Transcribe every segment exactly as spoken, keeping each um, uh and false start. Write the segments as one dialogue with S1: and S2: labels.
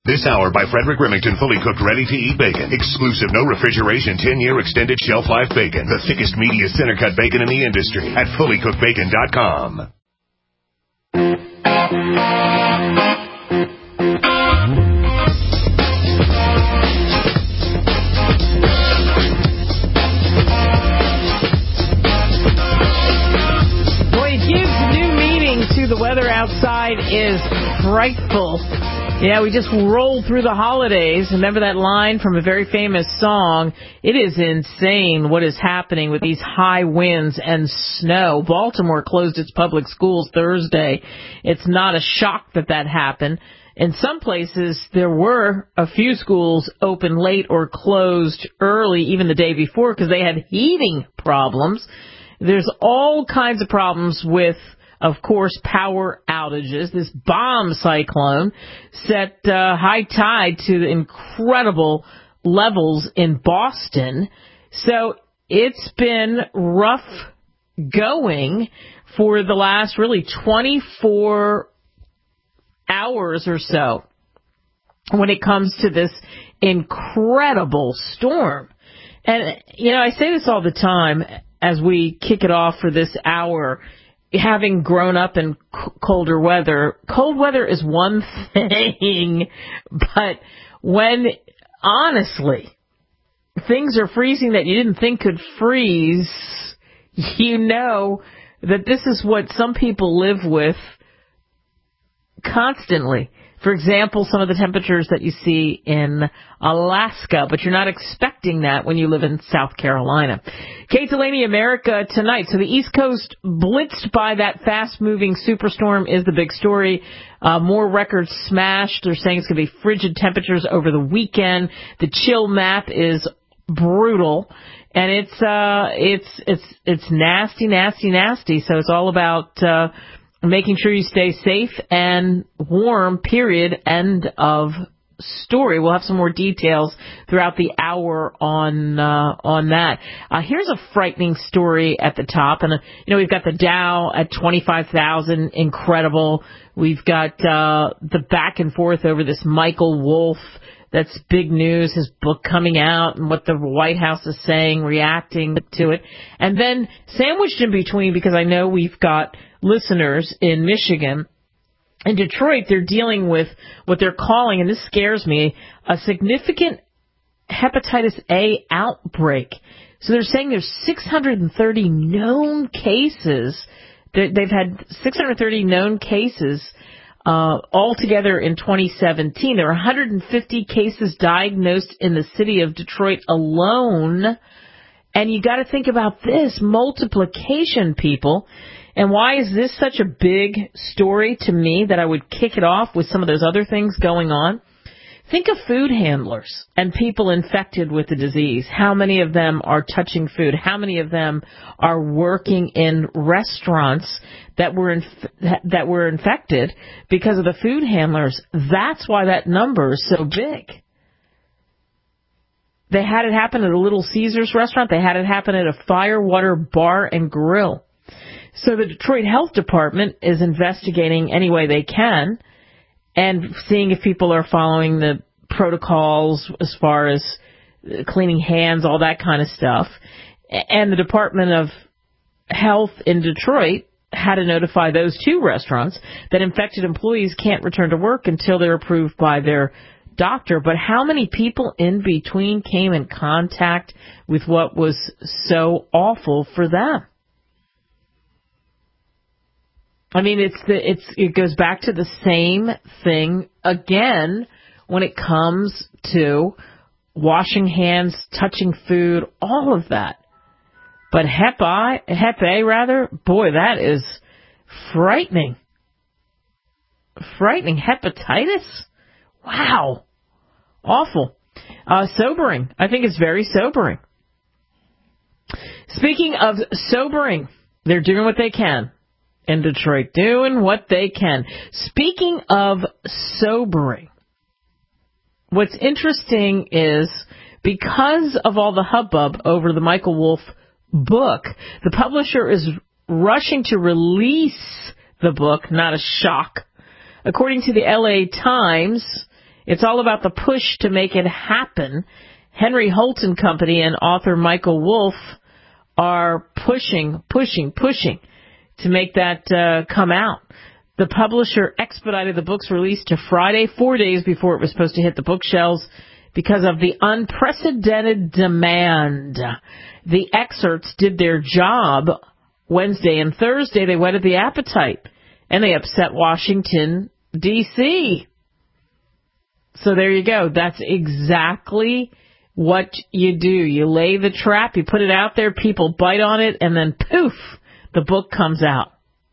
S1: This hour by Frederick Remington, fully cooked, ready-to-eat bacon. Exclusive, no refrigeration, ten-year extended shelf life bacon. The thickest, meatiest center-cut bacon in the industry at fully cooked bacon dot com.
S2: Boy, it gives new meaning to the weather outside is frightful. Yeah, we just rolled through the holidays. Remember that line from a very famous song? It is insane what is happening with these high winds and snow. Baltimore closed its public schools Thursday. It's not a shock that that happened. In some places, there were a few schools open late or closed early, even the day before, because they had heating problems. There's all kinds of problems with, of course, power outages. This bomb cyclone set uh, high tide to incredible levels in Boston. So it's been rough going for the last really twenty-four hours or so when it comes to this incredible storm. And, you know, I say this all the time as we kick it off for this hour. Having grown up in c- colder weather, cold weather is one thing, but when, honestly, things are freezing that you didn't think could freeze, you know that this is what some people live with constantly. For example, some of the temperatures that you see in Alaska, but you're not expecting that when you live in South Carolina. Kate Delaney, America Tonight. So the East Coast blitzed by that fast-moving superstorm is the big story. Uh, more records smashed. They're saying it's going to be frigid temperatures over the weekend. The chill map is brutal, and it's uh, it's it's it's nasty, nasty, nasty. So it's all about Uh, making sure you stay safe and warm, period, end of story. We'll have some more details throughout the hour on uh, on that. Uh, here's a frightening story at the top. And, uh, you know, we've got the Dow at twenty-five thousand, incredible. We've got uh, the back and forth over this Michael Wolff. That's big news, his book coming out and what the White House is saying, reacting to it. And then sandwiched in between, because I know we've got listeners in Michigan. In Detroit, they're dealing with what they're calling, and this scares me, a significant hepatitis A outbreak. So they're saying there's six hundred thirty known cases. They've had six hundred thirty known cases uh, altogether in twenty seventeen. There are one hundred fifty cases diagnosed in the city of Detroit alone. And you got to think about this multiplication, people. And why is this such a big story to me that I would kick it off with some of those other things going on? Think of food handlers and people infected with the disease. How many of them are touching food? How many of them are working in restaurants that were inf- that were infected because of the food handlers? That's why that number is so big. They had it happen at a Little Caesars restaurant. They had it happen at a Firewater Bar and Grill. So the Detroit Health Department is investigating any way they can and seeing if people are following the protocols as far as cleaning hands, all that kind of stuff. And the Department of Health in Detroit had to notify those two restaurants that infected employees can't return to work until they're approved by their doctor. But how many people in between came in contact with what was so awful for them? I mean, it's the it's it goes back to the same thing again when it comes to washing hands, touching food, all of that. But Hep I, Hep A rather, boy, that is frightening. Frightening. Hepatitis? Wow. Awful. Uh, sobering. I think it's very sobering. Speaking of sobering, they're doing what they can. In Detroit, doing what they can. Speaking of sobering, what's interesting is because of all the hubbub over the Michael Wolff book, the publisher is rushing to release the book, not a shock. According to the L A Times, It's all about the push to make it happen. Henry Holt and Company and author Michael Wolff are pushing, pushing, pushing to make that uh, come out. The publisher expedited the book's release to Friday, four days before it was supposed to hit the bookshelves because of the unprecedented demand. The excerpts did their job Wednesday and Thursday. They whetted the appetite, and they upset Washington, D C So there you go. That's exactly what you do. You lay the trap, you put it out there, people bite on it, and then poof, the book comes out.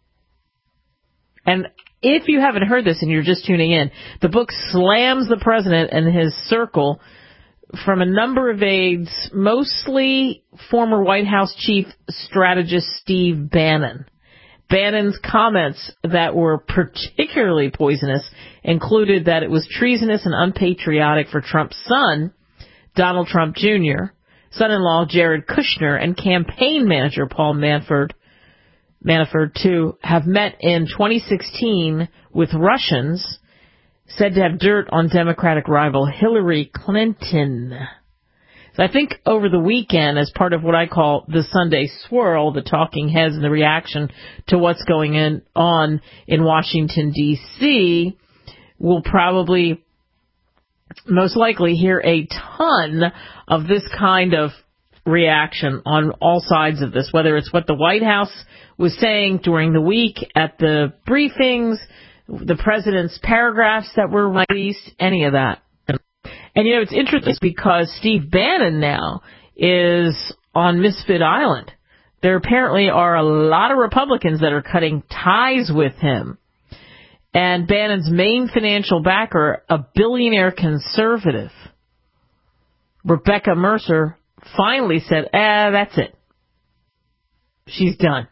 S2: And if you haven't heard this and you're just tuning in, the book slams the president and his circle from a number of aides, mostly former White House chief strategist Steve Bannon. Bannon's comments that were particularly poisonous included that it was treasonous and unpatriotic for Trump's son, Donald Trump Junior, son-in-law Jared Kushner, and campaign manager Paul Manafort, Manafort to have met in twenty sixteen with Russians said to have dirt on Democratic rival Hillary Clinton. So I think over the weekend, as part of what I call the Sunday swirl, the talking heads and the reaction to what's going in, on in Washington, D C, we'll probably most likely hear a ton of this kind of reaction on all sides of this, whether it's what the White House was saying during the week at the briefings, the president's paragraphs that were released, any of that. And, you know, it's interesting because Steve Bannon now is on Misfit Island. There apparently are a lot of Republicans that are cutting ties with him. And Bannon's main financial backer, a billionaire conservative, Rebecca Mercer, finally said, ah, that's it. She's done.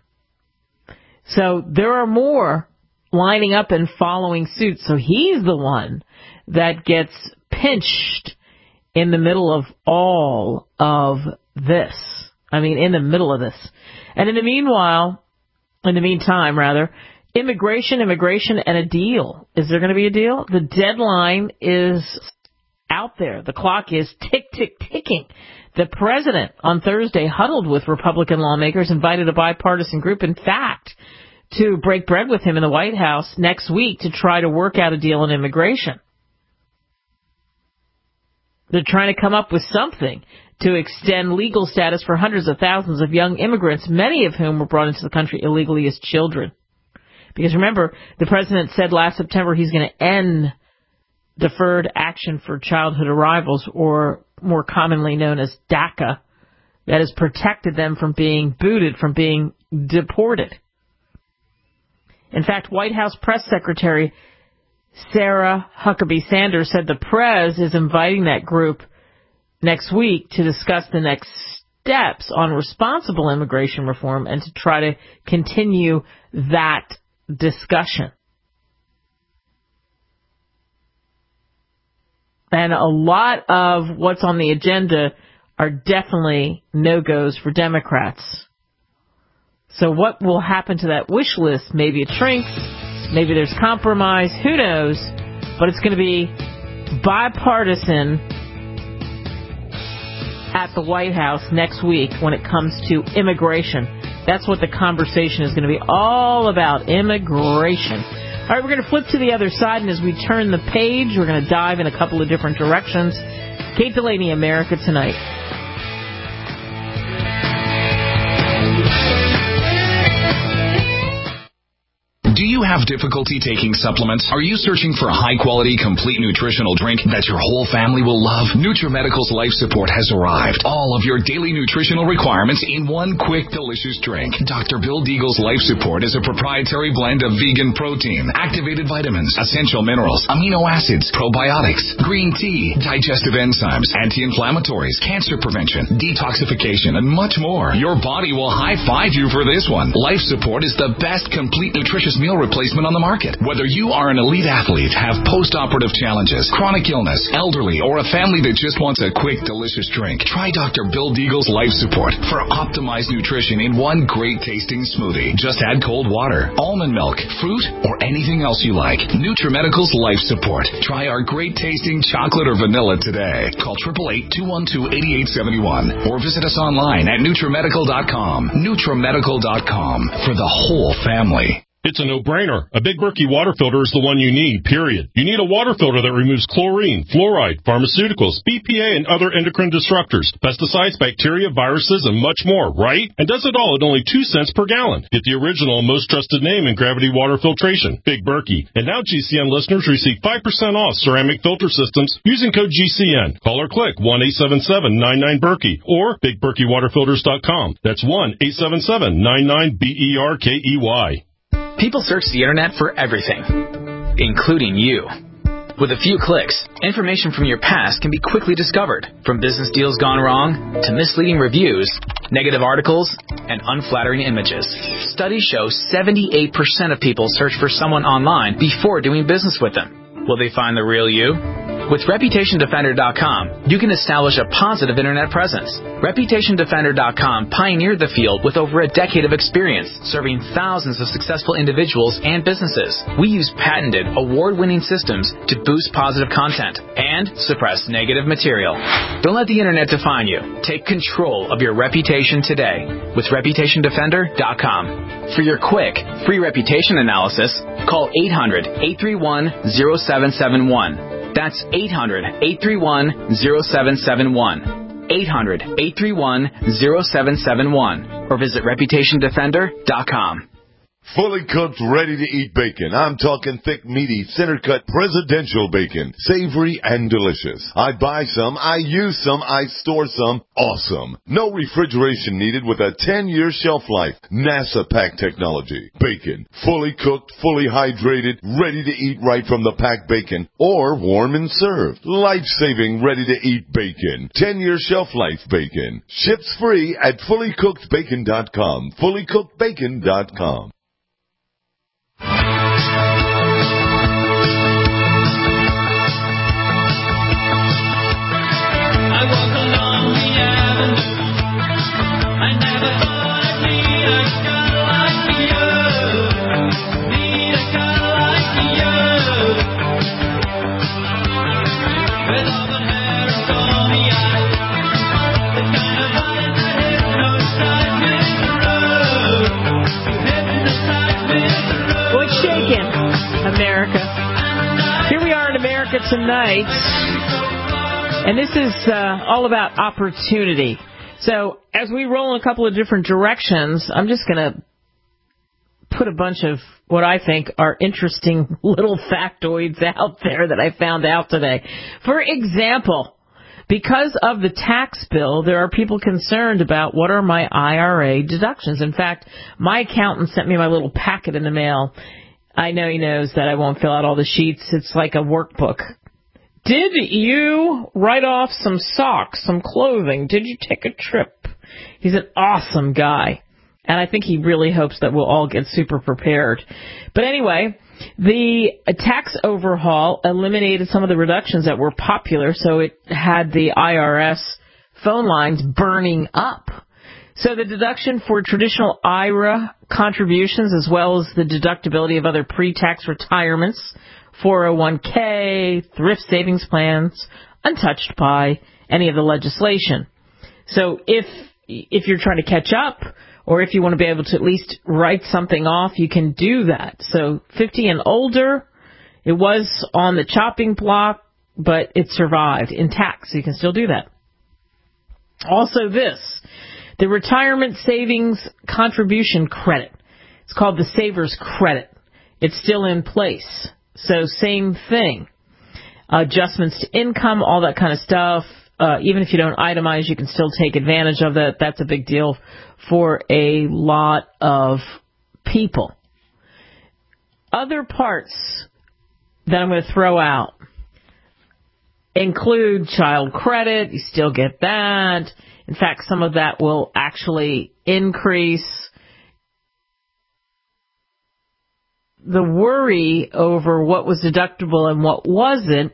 S2: So there are more lining up and following suit. So he's the one that gets pinched in the middle of all of this. I mean, in the middle of this. And in the meanwhile, in the meantime, rather, immigration, immigration, and a deal. Is there going to be a deal? The deadline is out there. The clock is tick, tick, ticking. The president on Thursday huddled with Republican lawmakers, invited a bipartisan group, in fact, to break bread with him in the White House next week to try to work out a deal on immigration. They're trying to come up with something to extend legal status for hundreds of thousands of young immigrants, many of whom were brought into the country illegally as children. Because remember, the president said last September he's going to end Deferred Action for Childhood Arrivals, or more commonly known as DACA, that has protected them from being booted, from being deported. In fact, White House Press Secretary Sarah Huckabee Sanders said the Prez is inviting that group next week to discuss the next steps on responsible immigration reform and to try to continue that discussion. And a lot of what's on the agenda are definitely no-goes for Democrats. So what will happen to that wish list? Maybe it shrinks. Maybe there's compromise. Who knows? But it's going to be bipartisan at the White House next week when it comes to immigration. That's what the conversation is going to be all about, immigration. All right, we're going to flip to the other side, and as we turn the page, we're going to dive in a couple of different directions. Kate Delaney, America Tonight.
S3: Do you have difficulty taking supplements? Are you searching for a high-quality, complete nutritional drink that your whole family will love? NutriMedical's Life Support has arrived. All of your daily nutritional requirements in one quick, delicious drink. Doctor Bill Deagle's Life Support is a proprietary blend of vegan protein, activated vitamins, essential minerals, amino acids, probiotics, green tea, digestive enzymes, anti-inflammatories, cancer prevention, detoxification, and much more. Your body will high-five you for this one. Life Support is the best complete nutritious meal replacement replacement on the market. Whether you are an elite athlete, have post-operative challenges, chronic illness, elderly, or a family that just wants a quick, delicious drink, try Doctor Bill Deagle's Life Support for optimized nutrition in one great tasting smoothie. Just add cold water, almond milk, fruit, or anything else you like. NutriMedical's Life Support. Try our great tasting chocolate or vanilla today. Call eight eight eight, two one two, eight eight seven one or visit us online at NutriMedical dot com. NutriMedical dot com for the whole family.
S4: It's a no-brainer. A Big Berkey water filter is the one you need, period. You need a water filter that removes chlorine, fluoride, pharmaceuticals, B P A, and other endocrine disruptors, pesticides, bacteria, viruses, and much more, right? And does it all at only two cents per gallon. Get the original and most trusted name in gravity water filtration, Big Berkey. And now G C N listeners receive five percent off ceramic filter systems using code G C N. Call or click one eight seven seven, nine nine, Berkey or big berkey water filters dot com. That's one eight seven seven, nine nine, B E R K E Y.
S5: People search the internet for everything, including you. With a few clicks, information from your past can be quickly discovered, from business deals gone wrong to misleading reviews, negative articles, and unflattering images. Studies show seventy-eight percent of people search for someone online before doing business with them. Will they find the real you? With Reputation Defender dot com, you can establish a positive internet presence. Reputation Defender dot com pioneered the field with over a decade of experience, serving thousands of successful individuals and businesses. We use patented, award-winning systems to boost positive content and suppress negative material. Don't let the internet define you. Take control of your reputation today with Reputation Defender dot com. For your quick, free reputation analysis, call eight hundred, eight three one, zero seven seven one. That's eight hundred, eight three one, zero seven seven one. eight hundred, eight three one, zero seven seven one. Or visit Reputation Defender dot com.
S6: Fully cooked, ready-to-eat bacon. I'm talking thick, meaty, center-cut presidential bacon. Savory and delicious. I buy some, I use some, I store some. Awesome. No refrigeration needed with a ten-year shelf life. NASA pack technology. Bacon. Fully cooked, fully hydrated, ready to eat right from the packed bacon. Or warm and served. Life-saving, ready-to-eat bacon. ten-year shelf life bacon. Ships free at fully cooked bacon dot com. fully cooked bacon dot com.
S2: America. Here we are in America tonight, and this is uh, all about opportunity. So as we roll in a couple of different directions, I'm just going to put a bunch of what I think are interesting little factoids out there that I found out today. For example, because of the tax bill, there are people concerned about what are my I R A deductions. In fact, my accountant sent me my little packet in the mail. I know he knows that I won't fill out all the sheets. It's like a workbook. Did you write off some socks, some clothing? Did you take a trip? He's an awesome guy. And I think he really hopes that we'll all get super prepared. But anyway, the tax overhaul eliminated some of the reductions that were popular, so it had the I R S phone lines burning up. So the deduction for traditional I R A contributions, as well as the deductibility of other pre-tax retirements, four oh one k, thrift savings plans, untouched by any of the legislation. So if if you're trying to catch up, or if you want to be able to at least write something off, you can do that. So fifty and older, it was on the chopping block, but it survived intact, so you can still do that. Also this, the Retirement Savings Contribution Credit. It's called the Savers Credit. It's still in place. So same thing. Adjustments to income, all that kind of stuff. Uh, even if you don't itemize, you can still take advantage of that. That's a big deal for a lot of people. Other parts that I'm going to throw out include child credit. You still get that. In fact, some of that will actually increase. the worry over what was deductible and what wasn't,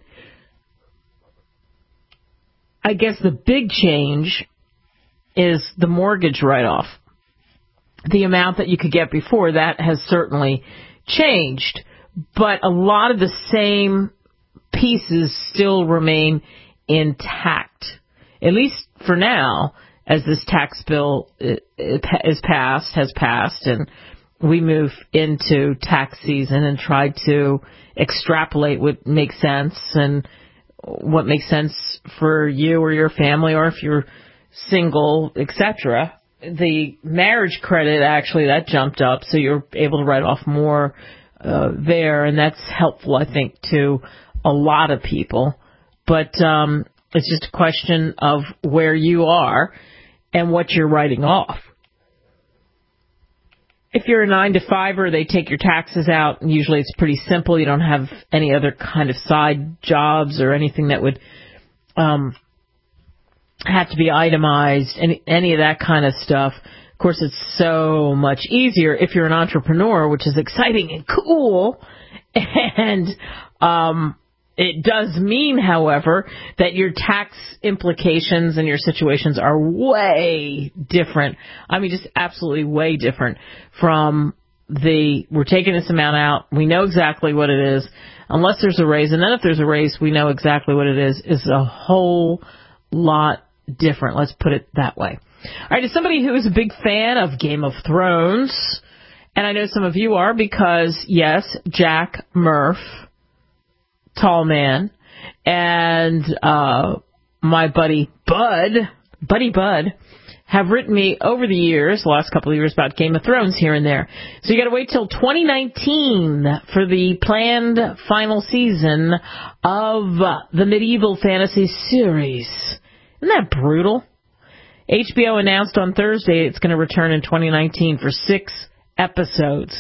S2: I guess the big change is the mortgage write-off. The amount that you could get before that has certainly changed, but a lot of the same pieces still remain intact, at least for now, as this tax bill is passed, has passed, and we move into tax season and try to extrapolate what makes sense and what makes sense for you or your family, or if you're single, et cetera. The marriage credit, actually, that jumped up, so you're able to write off more uh, there, and that's helpful, I think, to a lot of people. But um, it's just a question of where you are and what you're writing off. If you're a nine to fiver, they take your taxes out, and usually it's pretty simple. You don't have any other kind of side jobs or anything that would um, have to be itemized, any, any of that kind of stuff. Of course, it's so much easier if you're an entrepreneur, which is exciting and cool. And um, it does mean, however, that your tax implications and your situations are way different. I mean, just absolutely way different from the, we're taking this amount out, we know exactly what it is, unless there's a raise. And then if there's a raise, we know exactly what it is, is a whole lot different. Let's put it that way. All right, as somebody who is a big fan of Game of Thrones, and I know some of you are because, yes, Jack Murph, tall man, and uh, my buddy Bud, Buddy Bud, have written me over the years, the last couple of years, about Game of Thrones here and there. So you got to wait till twenty nineteen for the planned final season of the medieval fantasy series. Isn't that brutal? H B O announced on Thursday it's going to return in twenty nineteen for six episodes.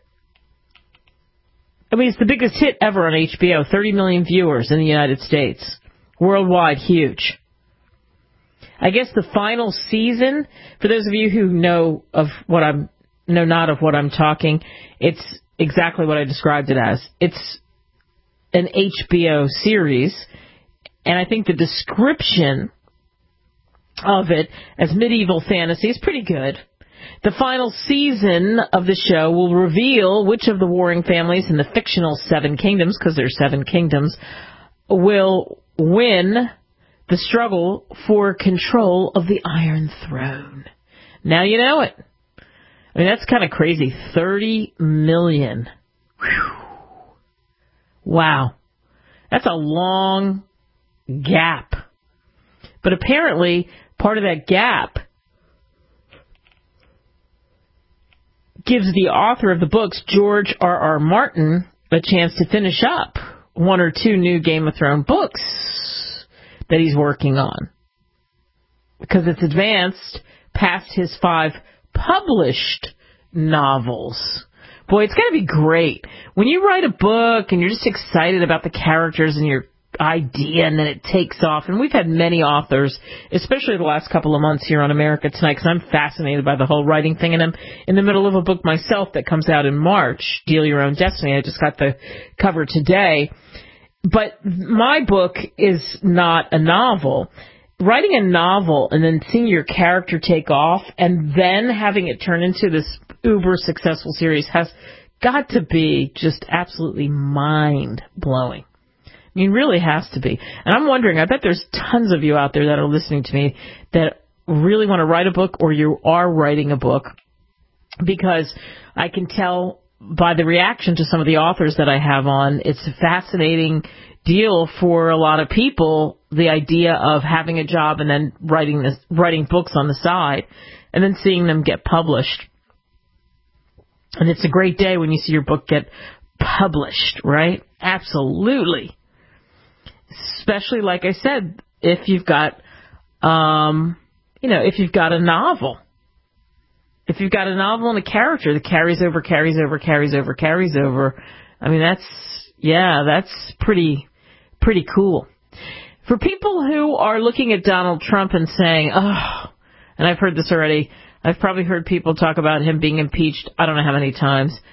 S2: I mean, it's the biggest hit ever on H B O, thirty million viewers in the United States. Worldwide, huge. I guess the final season, for those of you who know of what I'm, know not of what I'm talking, it's exactly what I described it as. It's an H B O series, and I think the description of it as medieval fantasy is pretty good. The final season of the show will reveal which of the warring families in the fictional Seven Kingdoms, because there's seven kingdoms, will win the struggle for control of the Iron Throne. Now you know it. I mean, that's kind of crazy. thirty million. Whew. Wow. That's a long gap. But apparently, part of that gap gives the author of the books, George R R. Martin, a chance to finish up one or two new Game of Thrones books that he's working on, because it's advanced past his five published novels. Boy, it's got to be great. When you write a book and you're just excited about the characters and your idea, and then it takes off. And we've had many authors, especially the last couple of months here on America Tonight, because I'm fascinated by the whole writing thing, and I'm in the middle of a book myself that comes out in March, Deal Your Own Destiny. I just got the cover today. But my book is not a novel. Writing a novel and then seeing your character take off and then having it turn into this uber successful series has got to be just absolutely mind-blowing. I mean, really has to be. And I'm wondering, I bet there's tons of you out there that are listening to me that really want to write a book, or you are writing a book, because I can tell by the reaction to some of the authors that I have on, it's a fascinating deal for a lot of people, the idea of having a job and then writing this, writing books on the side and then seeing them get published. And it's a great day when you see your book get published, right? Absolutely. Especially, like I said, if you've got, um, you know, if you've got a novel. If you've got a novel and a character that carries over, carries over, carries over, carries over, I mean, that's, yeah, that's pretty, pretty cool. For people who are looking at Donald Trump and saying, oh, and I've heard this already, I've probably heard people talk about him being impeached, I don't know how many times.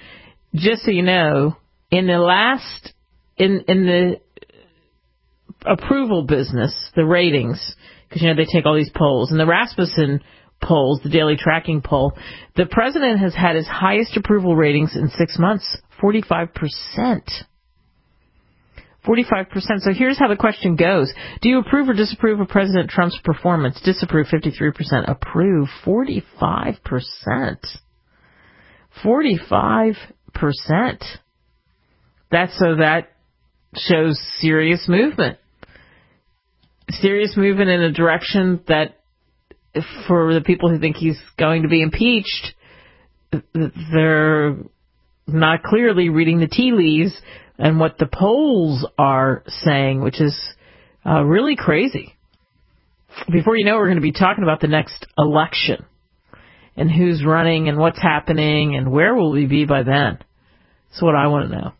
S2: just so you know, in the last, in in the approval business, the ratings, because, you know, they take all these polls, and the Rasmussen polls, the daily tracking poll, the president has had his highest approval ratings in six months, forty-five percent. forty-five percent. So here's how the question goes. Do you approve or disapprove of President Trump's performance? Disapprove, fifty-three percent. Approve, forty-five percent. forty-five percent. That's so that shows serious movement. Serious movement in a direction that, for the people who think he's going to be impeached, they're not clearly reading the tea leaves and what the polls are saying, which is uh, really crazy. Before you know, we're going to be talking about the next election and who's running and what's happening and where will we be by then. That's what I want to know.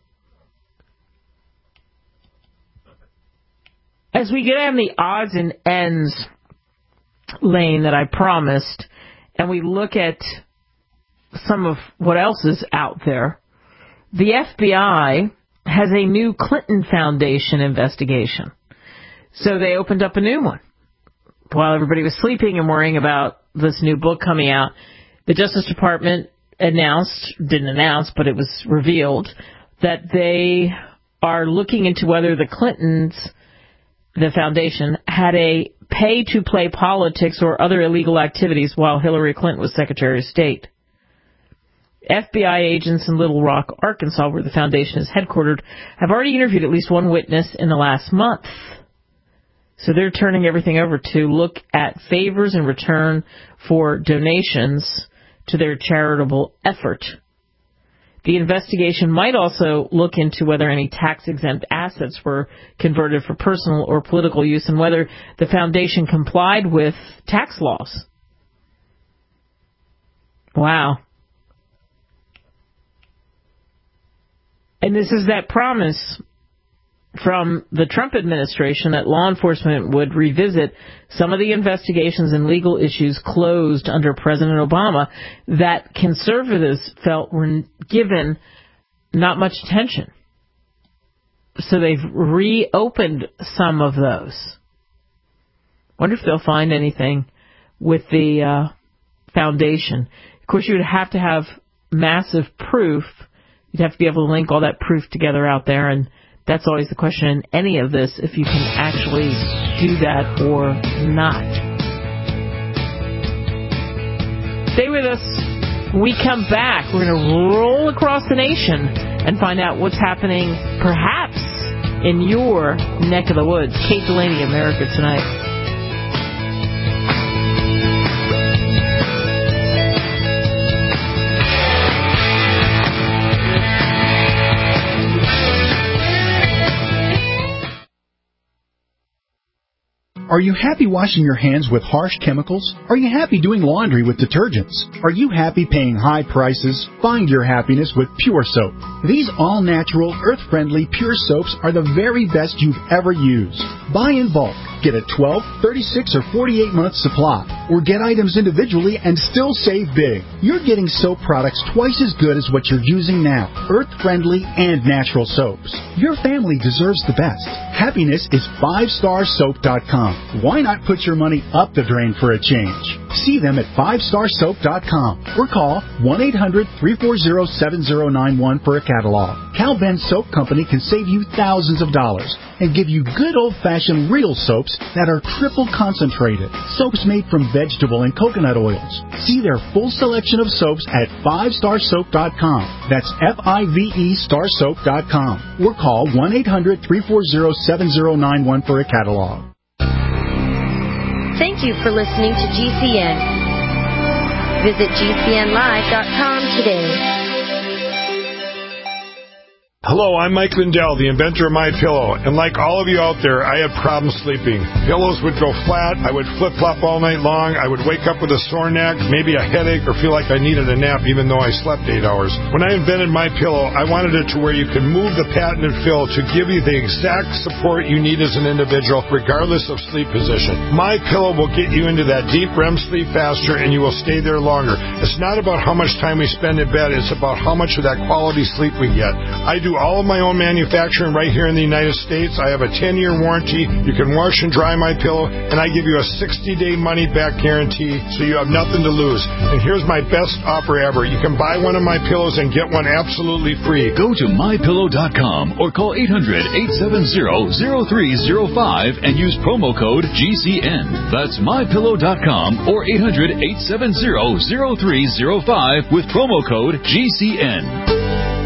S2: As we get on the odds and ends lane that I promised, and we look at some of what else is out there, the F B I has a new Clinton Foundation investigation. So they opened up a new one. While everybody was sleeping and worrying about this new book coming out, the Justice Department announced, didn't announce, but it was revealed, that they are looking into whether the Clintons, the foundation, had a pay-to-play politics or other illegal activities while Hillary Clinton was Secretary of State. F B I agents in Little Rock, Arkansas, where the foundation is headquartered, have already interviewed at least one witness in the last month. So they're turning everything over to look at favors in return for donations to their charitable effort. The investigation might also look into whether any tax-exempt assets were converted for personal or political use and whether the foundation complied with tax laws. Wow. And this is that promise from the Trump administration that law enforcement would revisit some of the investigations and legal issues closed under President Obama that conservatives felt were given not much attention. So they've reopened some of those. Wonder if they'll find anything with the uh, foundation. Of course, you would have to have massive proof. You'd have to be able to link all that proof together out there, and that's always the question in any of this, if you can actually do that or not. Stay with us. When we come back, we're going to roll across the nation and find out what's happening, perhaps, in your neck of the woods. Kate Delaney, America Tonight.
S7: Are you happy washing your hands with harsh chemicals? Are you happy doing laundry with detergents? Are you happy paying high prices? Find your happiness with Pure Soap. These all-natural, earth-friendly Pure Soaps are the very best you've ever used. Buy in bulk. Get a twelve, thirty-six, or forty-eight month supply. Or get items individually and still save big. You're getting soap products twice as good as what you're using now. Earth-friendly and natural soaps. Your family deserves the best. Happiness is five star soap dot com. Why not put your money up the drain for a change? See them at five star soap dot com or call one eight hundred, three four zero, seven zero nine one for a catalog. Cal Ben Soap Company can save you thousands of dollars and give you good old-fashioned real soaps that are triple concentrated. Soaps made from vegetable and coconut oils. See their full selection of soaps at five star soap dot com. That's F I V E star soap dot com. Or call one eight hundred, three four zero, seven zero nine one for a catalog.
S8: Thank you for listening to G C N. Visit G C N live dot com today.
S9: Hello, I'm Mike Lindell, the inventor of MyPillow, and like all of you out there, I had problems sleeping. Pillows would go flat, I would flip-flop all night long, I would wake up with a sore neck, maybe a headache, or feel like I needed a nap even though I slept eight hours. When I invented MyPillow, I wanted it to where you can move the patented fill to give you the exact support you need as an individual, regardless of sleep position. MyPillow will get you into that deep R E M sleep faster, and you will stay there longer. It's not about how much time we spend in bed, it's about how much of that quality sleep we get. I do all of my own manufacturing right here in the United States. I have a ten-year warranty. You can wash and dry my pillow, and I give you a sixty-day money-back guarantee, so you have nothing to lose. And here's my best offer ever. You can buy one of my pillows and get one absolutely free.
S10: Go to my pillow dot com or call eight hundred, eight seven zero, zero three zero five and use promo code G C N. That's my pillow dot com or eight hundred, eight seven zero, zero three zero five with promo code G C N.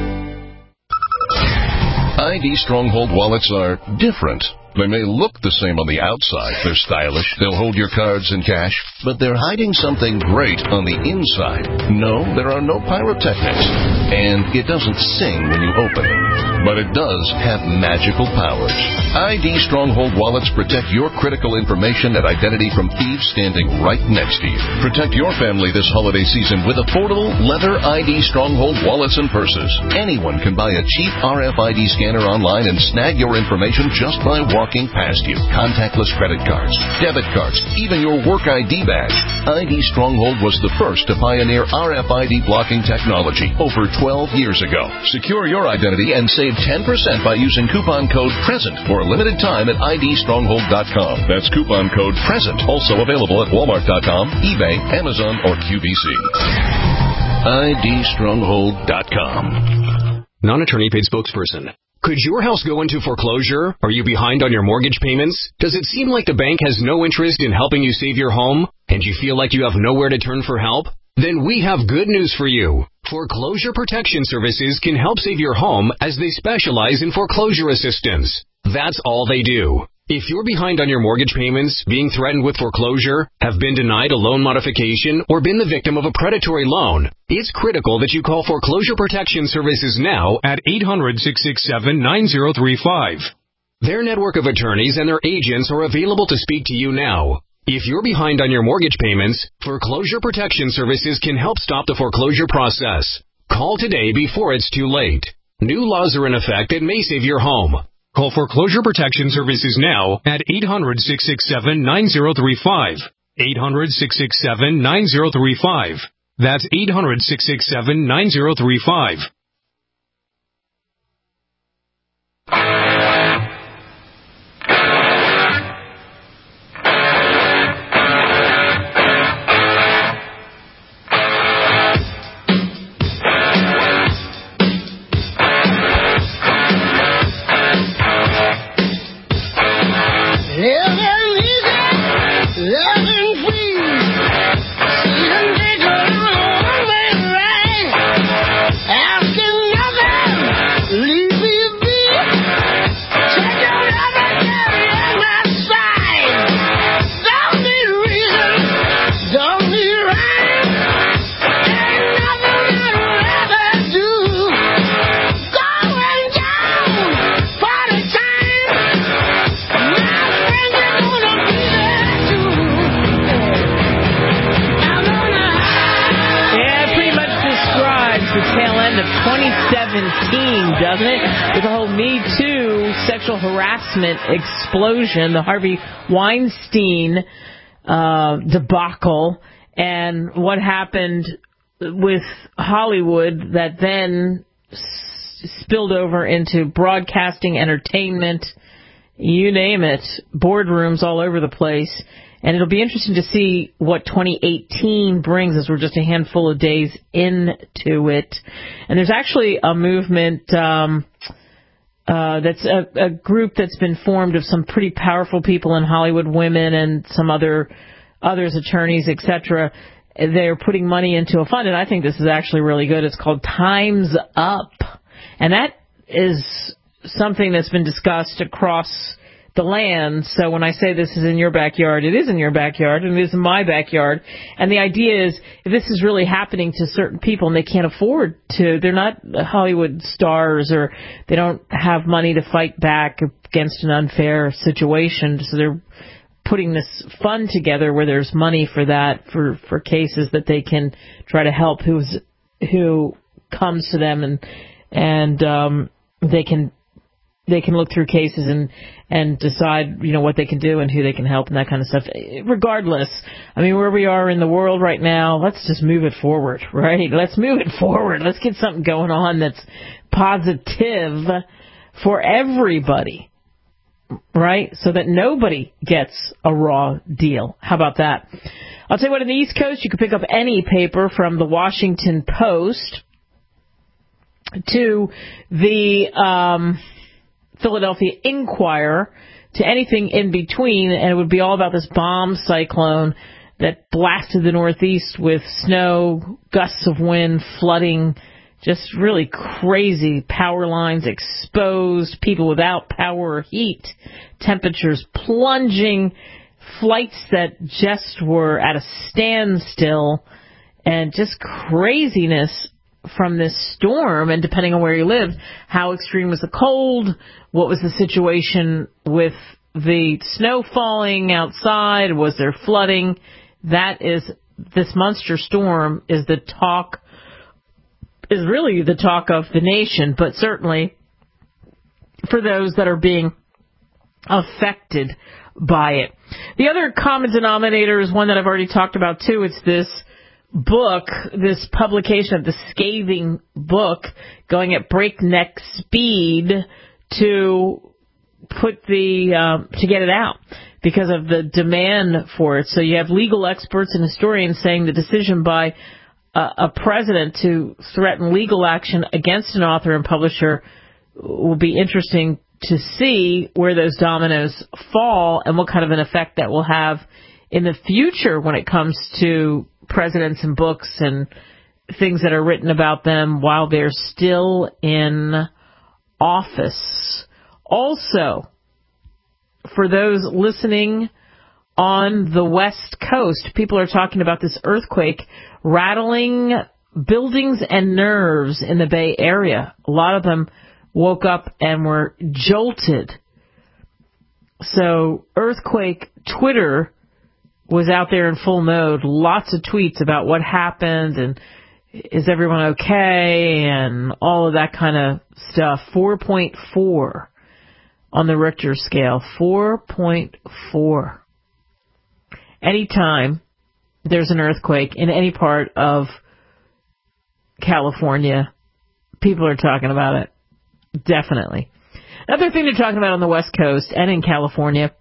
S11: I D Stronghold wallets are different. They may look the same on the outside. They're stylish. They'll hold your cards and cash, but they're hiding something great on the inside. No, there are no pyrotechnics, and it doesn't sing when you open it, but it does have magical powers. I D Stronghold wallets protect your critical information and identity from thieves standing right next to you. Protect your family this holiday season with affordable leather I D Stronghold wallets and purses. Anyone can buy a cheap R F I D scanner online and snag your information just by walking past you. Contactless credit cards, debit cards, even your work I D badge. I D Stronghold was the first to pioneer R F I D blocking technology over twelve years ago. Secure your identity and save ten percent by using coupon code PRESENT for a limited time at I D stronghold dot com. That's coupon code PRESENT. Also available at walmart dot com, eBay, Amazon, or Q V C. I D stronghold dot com.
S12: Non-attorney paid spokesperson. Could your house go into foreclosure? Are you behind on your mortgage payments? Does it seem like the bank has no interest in helping you save your home? And you feel like you have nowhere to turn for help? Then we have good news for you. Foreclosure Protection Services can help save your home as they specialize in foreclosure assistance. That's all they do. If you're behind on your mortgage payments, being threatened with foreclosure, have been denied a loan modification, or been the victim of a predatory loan, it's critical that you call Foreclosure Protection Services now at eight hundred, six six seven, nine zero three five. Their network of attorneys and their agents are available to speak to you now. If you're behind on your mortgage payments, Foreclosure Protection Services can help stop the foreclosure process. Call today before it's too late. New laws are in effect that may save your home. Call Foreclosure Protection Services now at eight hundred, six six seven, nine zero three five. eight hundred, six six seven, nine zero three five. That's eight hundred, six six seven, nine zero three five.
S2: Doesn't it? With the whole Me Too sexual harassment explosion, the Harvey Weinstein uh, debacle, and what happened with Hollywood that then s- spilled over into broadcasting, entertainment, you name it, boardrooms all over the place. And it'll be interesting to see what twenty eighteen brings as we're just a handful of days into it. And there's actually a movement um, uh, that's a, a group that's been formed of some pretty powerful people in Hollywood, women and some other others, attorneys, et cetera. They're putting money into a fund, and I think this is actually really good. It's called Time's Up. And that is something that's been discussed across the land. So when I say this is in your backyard, it is in your backyard, and it is in my backyard. And the idea is, if this is really happening to certain people and they can't afford to, they're not Hollywood stars, or they don't have money to fight back against an unfair situation, so they're putting this fund together where there's money for that, for, for cases that they can try to help who's, who comes to them, and, and, um, they can, they can look through cases and, and decide, you know, what they can do and who they can help and that kind of stuff. Regardless, I mean, where we are in the world right now, let's just move it forward, right? Let's move it forward. Let's get something going on that's positive for everybody, right? So that nobody gets a raw deal. How about that? I'll tell you what, on the East Coast, you can pick up any paper from the Washington Post to the, um, Philadelphia Inquirer, to anything in between, and it would be all about this bomb cyclone that blasted the Northeast with snow, gusts of wind, flooding, just really crazy, power lines exposed, people without power or heat, temperatures plunging, flights that just were at a standstill, and just craziness from this storm. And depending on where you lived, how extreme was the cold? What was the situation with the snow falling outside? Was there flooding? That is, this monster storm is the talk, is really the talk of the nation, but certainly for those that are being affected by it. The other common denominator is one that I've already talked about too. It's this book, this publication of the scathing book, going at breakneck speed to put the um, to get it out because of the demand for it. So you have legal experts and historians saying the decision by uh, a president to threaten legal action against an author and publisher will be interesting to see where those dominoes fall and what kind of an effect that will have in the future when it comes to presidents and books and things that are written about them while they're still in office. Also, for those listening on the West Coast, people are talking about this earthquake rattling buildings and nerves in the Bay Area. A lot of them woke up and were jolted. So earthquake Twitter was out there in full mode. Lots of tweets about what happened and is everyone okay and all of that kind of stuff. four point four on the Richter scale. four point four. Anytime there's an earthquake in any part of California, people are talking about it. Definitely. Another thing they're talking about on the West Coast and in California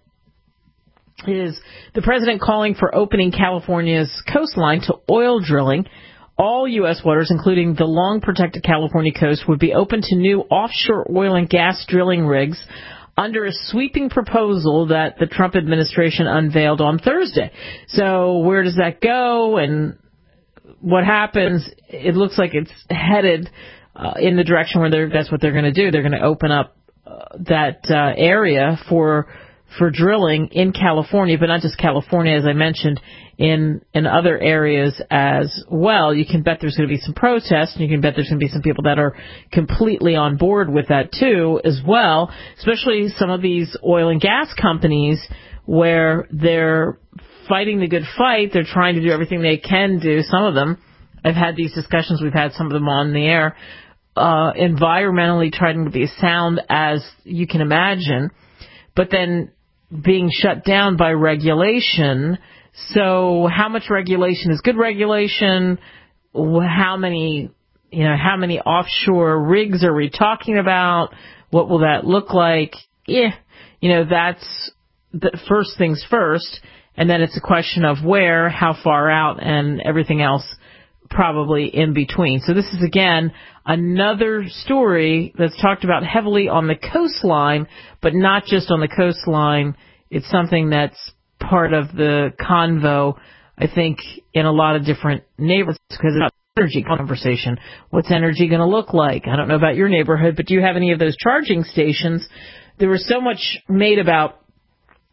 S2: is the president calling for opening California's coastline to oil drilling. All U S waters, including the long-protected California coast, would be open to new offshore oil and gas drilling rigs under a sweeping proposal that the Trump administration unveiled on Thursday. So where does that go and what happens? It looks like it's headed uh, in the direction where they're, that's what they're going to do. They're going to open up uh, that uh, area for for drilling in California, but not just California, as I mentioned, in in other areas as well. You can bet there's going to be some protests, and you can bet there's going to be some people that are completely on board with that too as well, especially some of these oil and gas companies where they're fighting the good fight. They're trying to do everything they can do. Some of them, I've had these discussions, we've had some of them on the air, uh, environmentally trying to be as sound as you can imagine, but then being shut down by regulation. So how much regulation is good regulation? How many, you know, how many offshore rigs are we talking about? What will that look like? Yeah, you know, that's the first things first. And then it's a question of where, how far out, and everything else probably in between. So this is, again, another story that's talked about heavily on the coastline, but not just on the coastline. It's something that's part of the convo, I think, in a lot of different neighborhoods, because it's an energy conversation. What's energy going to look like? I don't know about your neighborhood, but do you have any of those charging stations? There was so much made about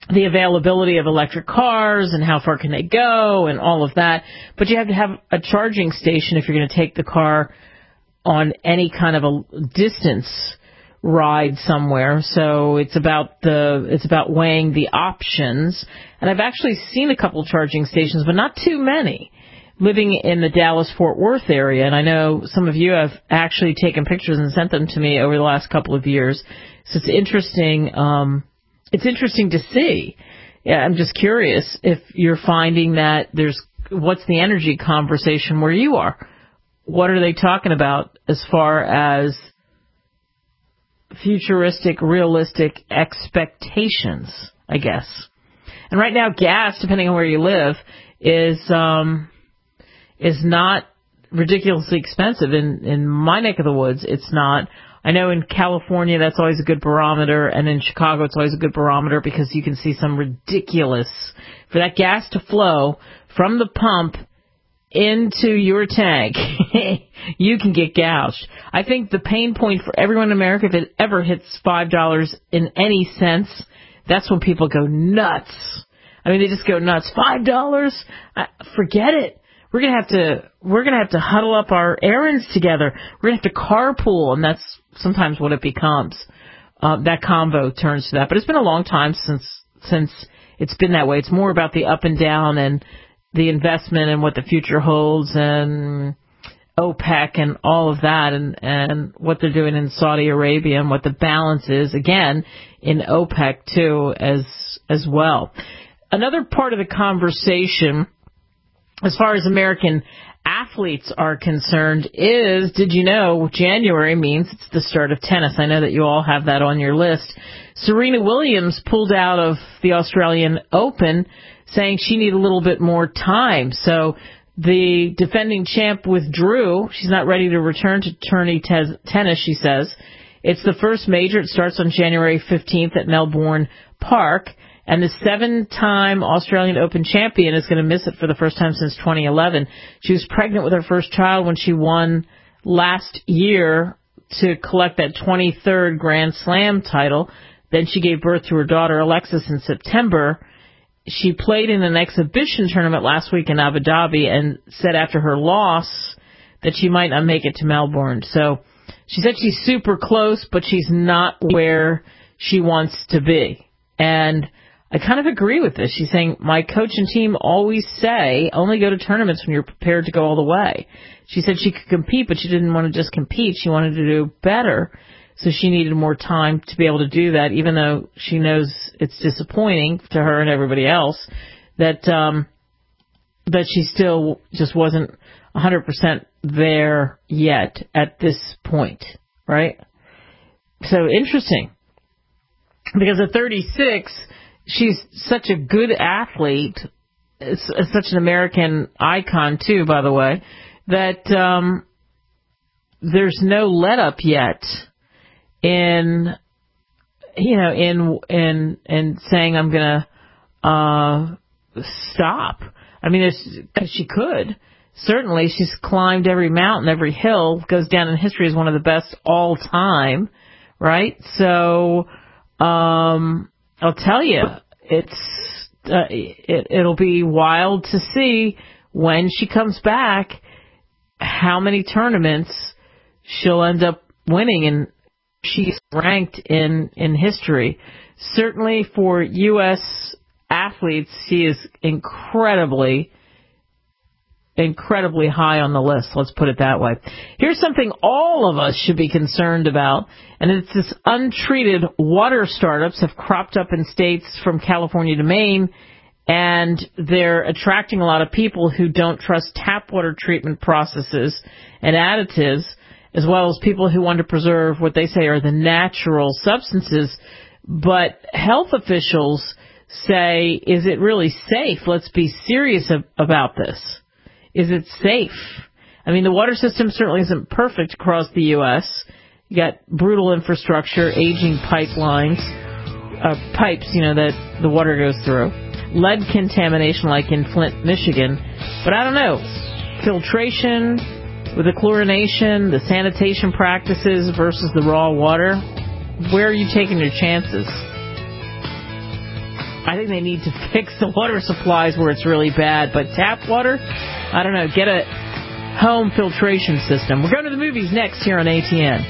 S2: the availability of electric cars and how far can they go and all of that. But you have to have a charging station if you're going to take the car on any kind of a distance ride somewhere. So it's about the it's about weighing the options. And I've actually seen a couple charging stations, but not too many, living in the Dallas-Fort Worth area. And I know some of you have actually taken pictures and sent them to me over the last couple of years. So it's interesting. Um, it's interesting to see. Yeah, I'm just curious if you're finding that there's what's the energy conversation where you are. What are they talking about as far as futuristic, realistic expectations, I guess? And right now, gas, depending on where you live, is um, is not ridiculously expensive. In, in my neck of the woods, it's not. I know in California, that's always a good barometer, and in Chicago, it's always a good barometer because you can see some ridiculous, for that gas to flow from the pump into your tank, you can get gouged. I think the pain point for everyone in America, if it ever hits five dollars in any sense, that's when people go nuts. I mean, they just go nuts. five dollars? Uh, forget it. We're gonna have to, we're gonna have to huddle up our errands together. We're gonna have to carpool, and that's sometimes what it becomes. Uh, that combo turns to that. But it's been a long time since, since it's been that way. It's more about the up and down and the investment and what the future holds and OPEC and all of that and, and what they're doing in Saudi Arabia and what the balance is, again, in OPEC too as as well. Another part of the conversation as far as American athletes are concerned is, did you know January means it's the start of tennis? I know that you all have that on your list. Serena Williams pulled out of the Australian Open saying she needed a little bit more time. So the defending champ withdrew. She's not ready to return to tourney te- tennis, she says. It's the first major. It starts on January fifteenth at Melbourne Park. And the seven-time Australian Open champion is going to miss it for the first time since twenty eleven. She was pregnant with her first child when she won last year to collect that twenty-third Grand Slam title. Then she gave birth to her daughter, Alexis, in September. She played in an exhibition tournament last week in Abu Dhabi and said after her loss that she might not make it to Melbourne. So she said she's super close, but she's not where she wants to be. And I kind of agree with this. She's saying, my coach and team always say, only go to tournaments when you're prepared to go all the way. She said she could compete, but she didn't want to just compete. She wanted to do better. So she needed more time to be able to do that, even though she knows it's disappointing to her and everybody else that um, that she still just wasn't one hundred percent there yet at this point, right? So interesting, because at thirty-six, she's such a good athlete, such an American icon too, by the way, that um, there's no let up yet in, you know, in in in saying I'm gonna uh, stop. I mean, because she could. Certainly, she's climbed every mountain, every hill, goes down in history as one of the best all time, right? So, um, I'll tell you, it's uh, it, it'll be wild to see when she comes back how many tournaments she'll end up winning, and she's ranked in, in history. Certainly for U S athletes, she is incredibly, incredibly high on the list. Let's put it that way. Here's something all of us should be concerned about, and it's this untreated water startups have cropped up in states from California to Maine, and they're attracting a lot of people who don't trust tap water treatment processes and additives, as well as people who want to preserve what they say are the natural substances. But health officials say, is it really safe? Let's be serious ab- about this. Is it safe? I mean, the water system certainly isn't perfect across the U S You got brutal infrastructure, aging pipelines, uh, pipes, you know, that the water goes through. Lead contamination like in Flint, Michigan. But I don't know. Filtration with the chlorination, the sanitation practices versus the raw water, where are you taking your chances? I think they need to fix the water supplies where it's really bad. But tap water, I don't know, get a home filtration system. We're going to the movies next here on A T N.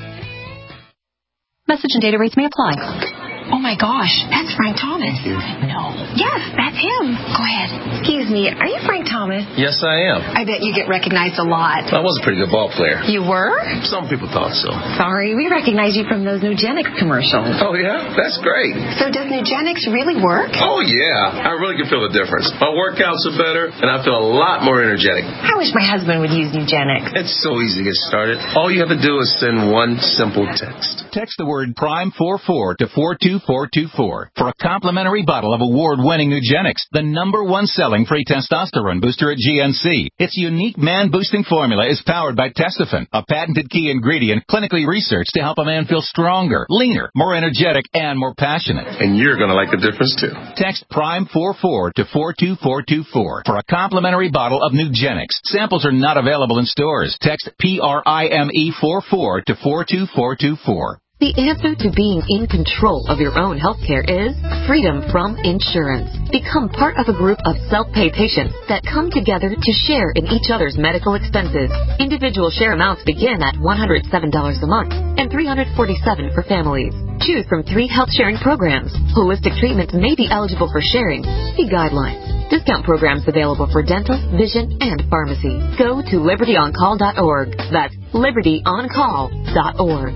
S13: Message and data rates may apply. Oh, my gosh, that's Frank Thomas. No. Yes, that's him. Go ahead.
S14: Excuse me, are you Frank Thomas?
S15: Yes, I am.
S14: I bet you get recognized a lot.
S15: I was a pretty good ball player.
S14: You were?
S15: Some people thought so.
S14: Sorry, we recognize you from those Nugenix commercials.
S15: Oh, yeah? That's great.
S14: So does Nugenix really work?
S15: Oh, yeah. I really can feel the difference. My workouts are better, and I feel a lot more energetic.
S14: I wish my husband would use Nugenix.
S15: It's so easy to get started. All you have to do is send one simple text.
S16: Text the word Prime forty-four to four two four two four for a complimentary bottle of award-winning Nugenix, the number one selling free testosterone booster at G N C. Its unique man-boosting formula is powered by Testofen, a patented key ingredient clinically researched to help a man feel stronger, leaner, more energetic, and more passionate.
S15: And you're going to like the difference, too.
S16: Text Prime forty-four to four two four two four for a complimentary bottle of Nugenix. Samples are not available in stores. Text P R I M E forty-four to four two four two four.
S17: The answer to being in control of your own healthcare is freedom from insurance. Become part of a group of self-pay patients that come together to share in each other's medical expenses. Individual share amounts begin at one hundred seven dollars a month and three hundred forty-seven dollars for families. Choose from three health sharing programs. Holistic treatments may be eligible for sharing. See guidelines. Discount programs available for dental, vision, and pharmacy. Go to liberty on call dot org. That's liberty on call dot org.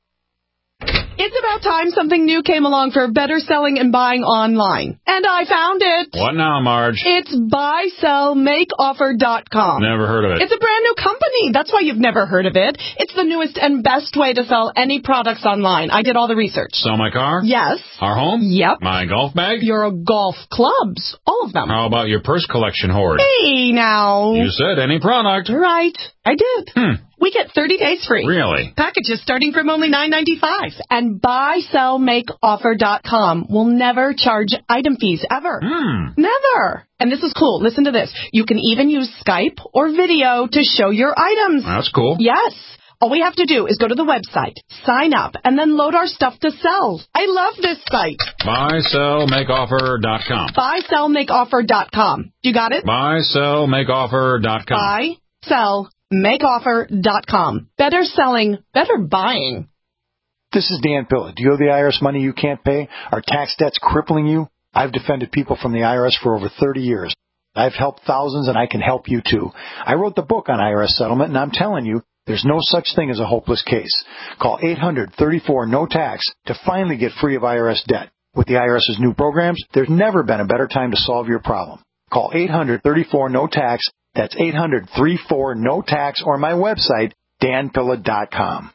S18: It's about time something new came along for better selling and buying online. And I found it.
S19: What now, Marge?
S18: It's buy sell make offer dot com.
S19: Never heard of it.
S18: It's a brand new company. That's why you've never heard of it. It's the newest and best way to sell any products online. I did all the research.
S19: Sell my car?
S18: Yes.
S19: Our home?
S18: Yep.
S19: My golf bag?
S18: Your golf clubs. All of them.
S19: How about your purse collection hoard?
S18: Hey, now.
S19: You said any product.
S18: Right. I did.
S19: Hmm.
S18: We get thirty days free.
S19: Really?
S18: Packages starting from only nine ninety-five. And buy sell make offer dot com will never charge item fees, ever.
S19: Hmm.
S18: Never. And this is cool. Listen to this. You can even use Skype or video to show your items.
S19: That's cool.
S18: Yes. All we have to do is go to the website, sign up, and then load our stuff to sell. I love this site.
S19: buy sell make offer dot com.
S18: buy sell make offer dot com. You got it?
S19: buy sell make offer dot com.
S18: buy sell make offer dot com. Better selling, better buying.
S20: This is Dan Pilla. Do you owe the I R S money you can't pay? Are tax debts crippling you? I've defended people from the I R S for over thirty years. I've helped thousands, and I can help you too. I wrote the book on I R S settlement, and I'm telling you, there's no such thing as a hopeless case. Call eight hundred thirty-four no tax to finally get free of I R S debt. With the IRS's new programs, there's never been a better time to solve your problem. Call eight hundred thirty-four no tax. That's eight hundred thirty-four no tax, or my website, dan pilla dot com.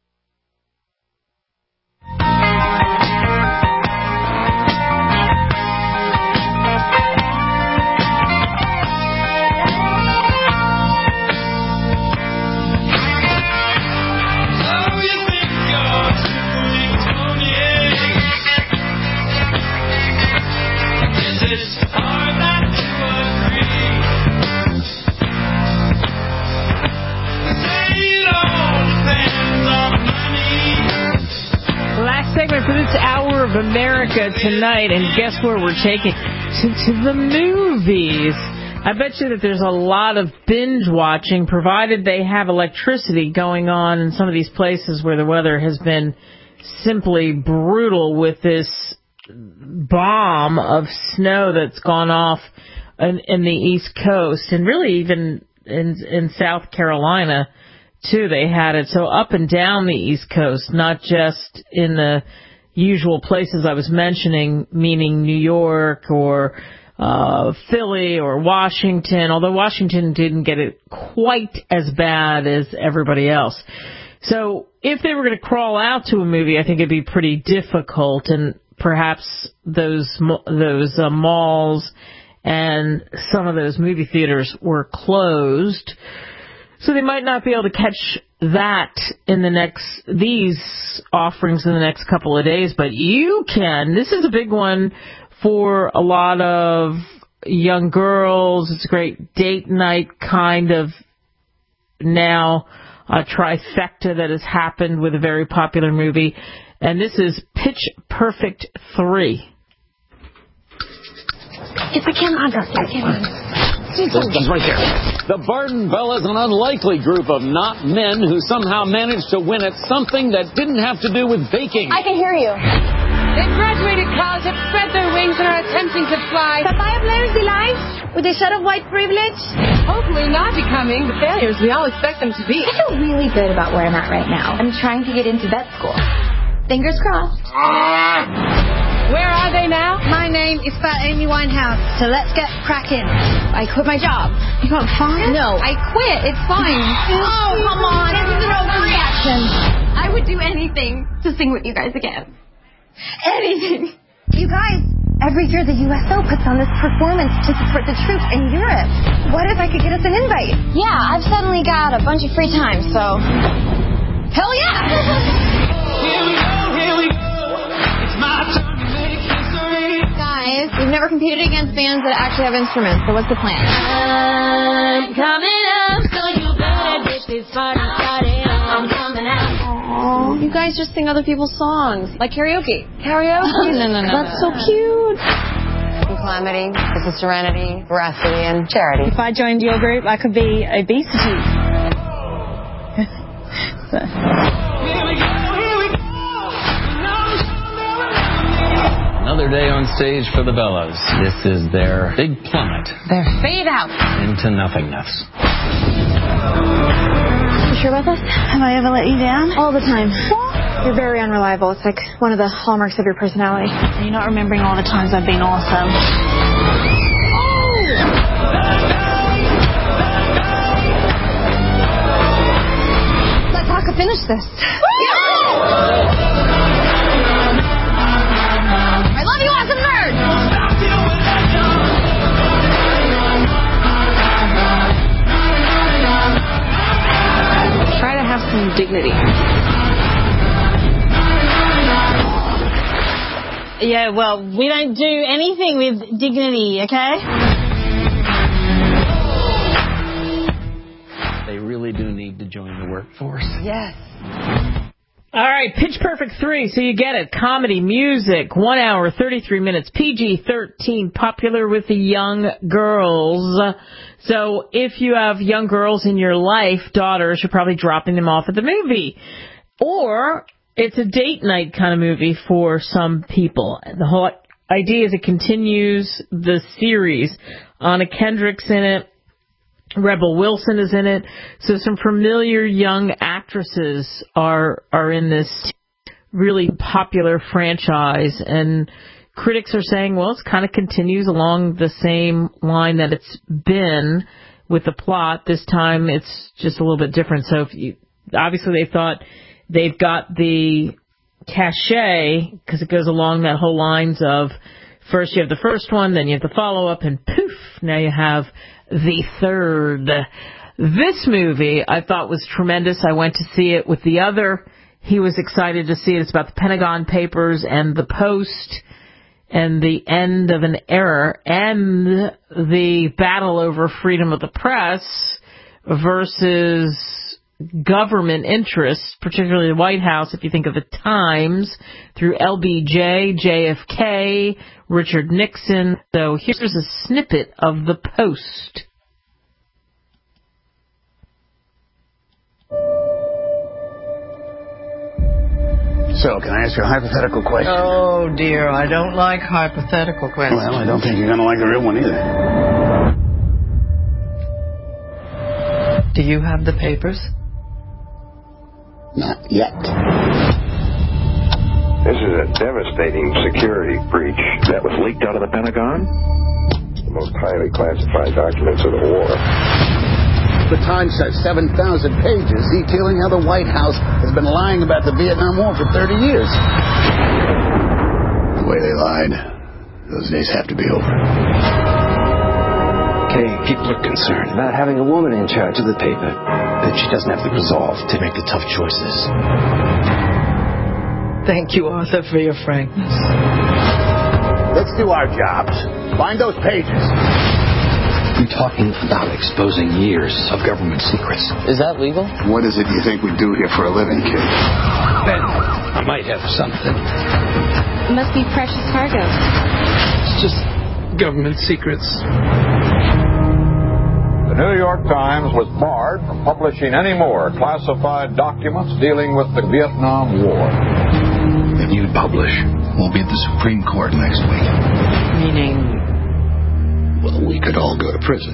S2: Segment for this hour of America Tonight, and guess where we're taking to, to the movies. I bet you that there's a lot of binge watching, provided they have electricity going on in some of these places where the weather has been simply brutal with this bomb of snow that's gone off in, in the East Coast, and really even in, in South Carolina too. They had it so up and down the East Coast, not just in the usual places I was mentioning, meaning New York or uh Philly or Washington, although Washington didn't get it quite as bad as everybody else. So if they were going to crawl out to a movie, I think it'd be pretty difficult, and perhaps those those uh, malls and some of those movie theaters were closed. So they might not be able to catch that in the next, these offerings in the next couple of days, but you can. This is a big one for a lot of young girls. It's a great date night kind of now a trifecta that has happened with a very popular movie. And this is Pitch Perfect three.
S13: Get the camera on, Dusty. The camera on.
S21: She's right there. The Barden Bell is an unlikely group of not men who somehow managed to win at something that didn't have to do with baking.
S13: I can hear you.
S22: They've graduated college, have spread their wings, and are attempting to fly.
S13: The fire players be live with a shot of white privilege.
S22: Hopefully not becoming the failures we all expect them to be.
S13: I feel really good about where I'm at right now. I'm trying to get into vet school. Fingers crossed.
S22: Where are they now?
S13: My name is Fat Amy Winehouse, so let's get cracking. I quit my job.
S22: You got fired?
S13: No, I quit. It's fine. Oh, come on. This is an overreaction. I would do anything to sing with you guys again. Anything. You guys, every year the U S O puts on this performance to support the troops in Europe. What if I could get us an invite? Yeah, I've suddenly got a bunch of free time, so... Hell yeah!
S22: Here we go, here we go. It's my turn to make history.
S13: Guys, we've never competed against bands that actually have instruments, so what's the plan?
S22: I'm coming up, so you better get this party started. I'm coming out.
S13: Aww, you guys just sing other people's songs, like karaoke.
S22: Karaoke?
S13: no, no, no. That's so cute. Calamity, this is Serenity, Veracity, and Charity.
S22: If I joined your group, I could be obesity. so. Here we go, here we go.
S21: Another day on stage for the Bellows. This is their big plummet.
S22: Their fade out.
S21: Into nothingness.
S13: You sure about this?
S22: Have I ever let you down?
S13: All the time. You're very unreliable. It's like one of the hallmarks of your personality.
S22: Are you not remembering all the times I've been awesome?
S13: Let Taka finish this. I love you, awesome nerd!
S22: Try to have some dignity. Yeah, well, we don't do anything with dignity, okay?
S21: They really do need to join the workforce.
S22: Yes.
S2: All right, Pitch Perfect three, so you get it. Comedy, music, one hour, thirty-three minutes, P G thirteen, popular with the young girls. So if you have young girls in your life, daughters, you're probably dropping them off at the movie. Or it's a date night kind of movie for some people. The whole idea is it continues the series. Anna Kendrick's in it. Rebel Wilson is in it. So some familiar young actresses are are in this really popular franchise. And critics are saying, well, it kind of continues along the same line that it's been with the plot. This time it's just a little bit different. So if you, obviously they thought they've got the cachet because it goes along that whole lines of first you have the first one, then you have the follow-up, and poof, now you have the third. This movie I thought was tremendous. I went to see it with the other. He was excited to see it. It's about the Pentagon Papers and the Post and the end of an era and the battle over freedom of the press versus government interests, particularly the White House, if you think of the Times, through L B J, J F K, Richard Nixon. So here's a snippet of the Post.
S23: So, can I ask you a hypothetical question?
S24: Oh, dear, I don't like hypothetical questions.
S23: Well, I don't think you're going to like the real one either.
S24: Do you have the papers?
S23: Not yet.
S25: This is a devastating security breach that was leaked out of the Pentagon. The most highly classified documents of the war.
S23: The Times has seven thousand pages detailing how the White House has been lying about the Vietnam War for thirty years. The way they lied, those days have to be over.
S26: Okay, people are concerned about having a woman in charge of the paper, that she doesn't have the resolve to make the tough choices.
S24: Thank you, Arthur, for your frankness.
S23: Let's do our jobs. Find those pages.
S26: You're talking about exposing years of government secrets. Is that legal?
S23: What is it you think we do here for a living, kid?
S26: Ben, I might have something.
S13: It must be precious cargo.
S26: It's just
S1: government secrets.
S3: The New York Times was barred from publishing any more classified documents dealing with the Vietnam War.
S26: If you publish, we'll be at the Supreme Court next week.
S24: Meaning?
S26: Well, we could all go to prison.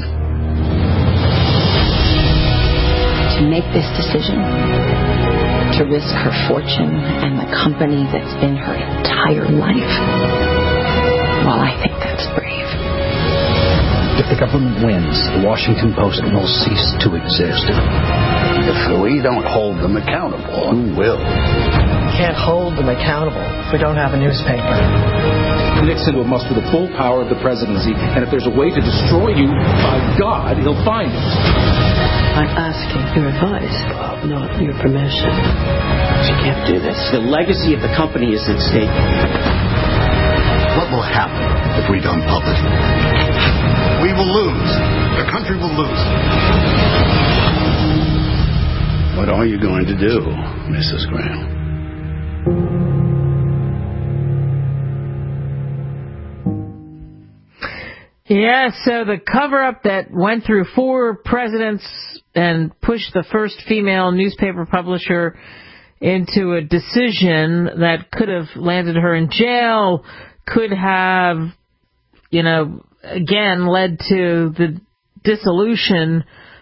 S4: To make this decision, to risk her fortune and the company that's been her entire life, well, I think that's brave.
S26: If the government wins, the Washington Post will cease to exist.
S23: If we don't hold them accountable, who will?
S24: We can't hold them accountable if we don't have a newspaper.
S5: Nixon will muster the full power of the presidency, and if there's a way to destroy you, by God, he'll find it.
S24: I'm asking your advice, Bob, not your permission. You can't do this.
S5: The legacy of the company is at stake.
S26: What will happen if we don't publish? We will lose. The country will lose.
S23: What are you going to do, Missus Graham?
S2: Yeah, so the cover-up that went through four presidents and pushed the first female newspaper publisher into a decision that could have landed her in jail, could have, you know, again, led to the dissolution,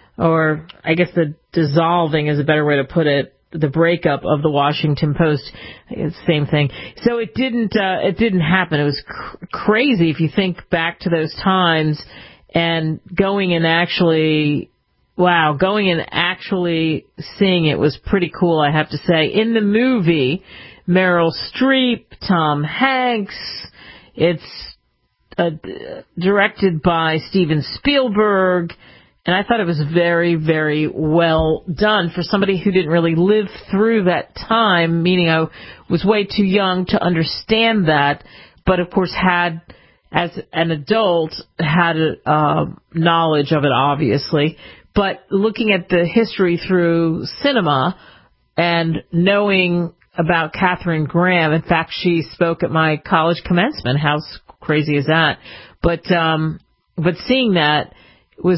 S2: or I guess the dissolving is a better way to put it, the breakup of the Washington Post. It's the same thing. So it didn't, uh, it didn't happen. It was cr- crazy if you think back to those times, and going and actually, wow, going and actually seeing it was pretty cool, I have to say. In the movie, Meryl Streep, Tom Hanks, it's Uh, directed by Steven Spielberg, and I thought it was very, very well done for somebody who didn't really live through that time, meaning I was way too young to understand that, but of course had, as an adult, had uh, knowledge of it, obviously. But looking at the history through cinema and knowing about Katharine Graham, in fact, she spoke at my college commencement. How crazy is that? But um, but seeing that was,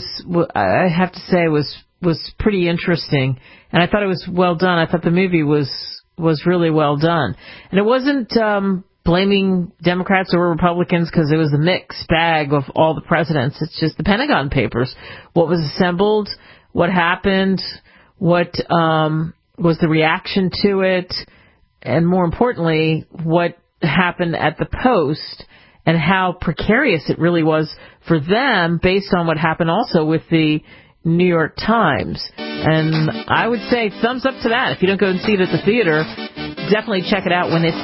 S2: I have to say, was was pretty interesting, and I thought it was well done. I thought the movie was was really well done, and it wasn't um, blaming Democrats or Republicans, because it was a mixed bag of all the presidents. It's just the Pentagon Papers, what was assembled, what happened, what um, was the reaction to it, and more importantly, what happened at the Post, and how precarious it really was for them based on what happened also with the New York Times. And I would say thumbs up to that. If you don't go and see it at the theater, definitely check it out when it's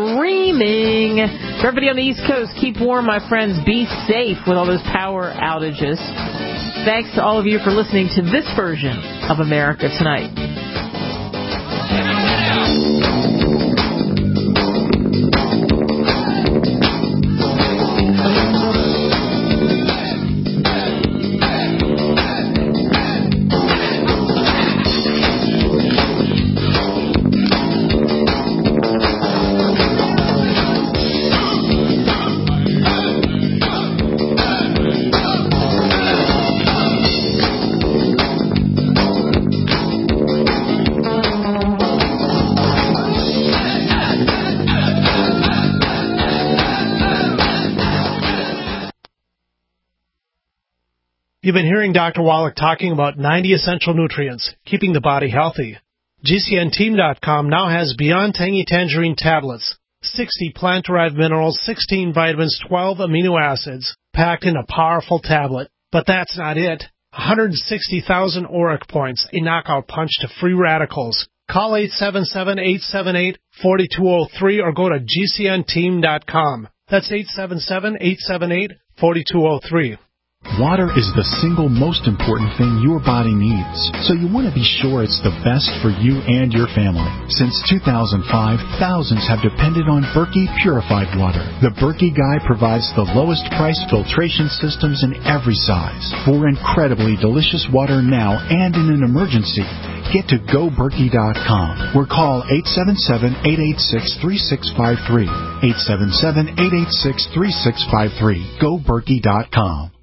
S2: streaming. For everybody on the East Coast, keep warm, my friends. Be safe with all those power outages. Thanks to all of you for listening to this version of America Tonight.
S6: You've been hearing Doctor Wallach talking about ninety essential nutrients, keeping the body healthy. G C N team dot com now has Beyond Tangy Tangerine tablets, sixty plant-derived minerals, sixteen vitamins, twelve amino acids, packed in a powerful tablet. But that's not it. one hundred sixty thousand auric points, a knockout punch to free radicals. Call eight seven seven, eight seven eight, four two zero three or go to G C N team dot com. That's eight seven seven, eight seven eight, four two zero three.
S1: Water is the single most important thing your body needs, so you want to be sure it's the best for you and your family. Since two thousand five, thousands have depended on Berkey purified water. The Berkey Guy provides the lowest price filtration systems in every size. For incredibly delicious water now and in an emergency, get to go berkey dot com or call eight seven seven, eight eight six, three six five three. eight seven seven, eight eight six, three six five three. go berkey dot com.